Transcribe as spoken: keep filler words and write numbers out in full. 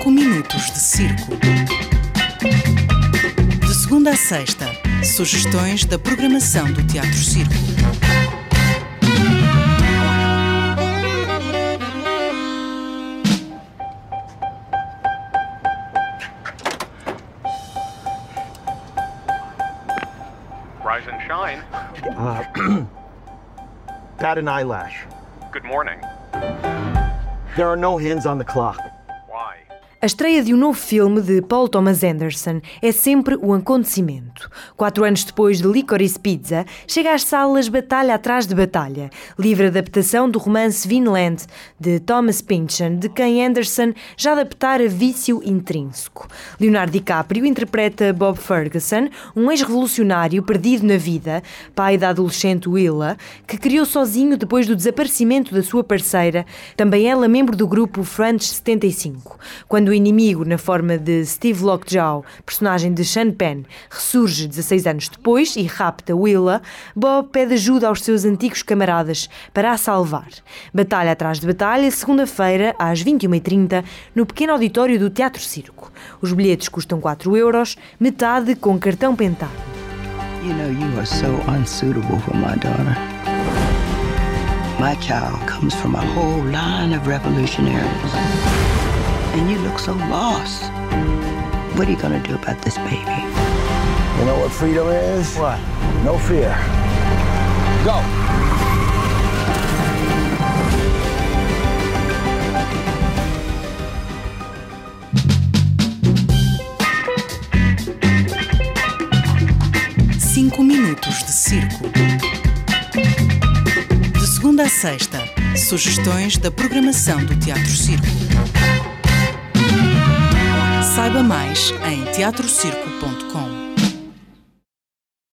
cinco minutos de circo. De segunda a sexta, sugestões da programação do Teatro Circo. Rise and shine. Uh, bat an eyelash. Good morning. There are no hands on the clock. Why? A estreia de um novo filme de Paul Thomas Anderson é sempre um acontecimento. Quatro anos depois de Licorice Pizza, chega às salas Batalha atrás de Batalha, livre adaptação do romance Vinland, de Thomas Pynchon, de quem Anderson já adaptara Vício Intrínseco. Leonardo DiCaprio interpreta Bob Ferguson, um ex-revolucionário perdido na vida, pai da adolescente Willa, que criou sozinho depois do desaparecimento da sua parceira, também ela membro do grupo French setenta e cinco. Quando o inimigo, na forma de Steve Lockjaw, personagem de Sean Penn, ressurge dezasseis anos depois e rapta Willa, Bob pede ajuda aos seus antigos camaradas para a salvar. Batalha atrás de Batalha, segunda-feira, às vinte e uma e trinta, no pequeno auditório do Teatro Circo. Os bilhetes custam quatro euros, metade com cartão Pentado. You know, you are so unsuitable for my daughter. My child comes from a whole line of revolutionaries. And you look so lost. What are you gonna do about this baby? You know what freedom is? What? No fear. Go! Cinco minutos de circo. De segunda a sexta, sugestões da programação do Teatro Circo. Saiba mais em teatro circo ponto com.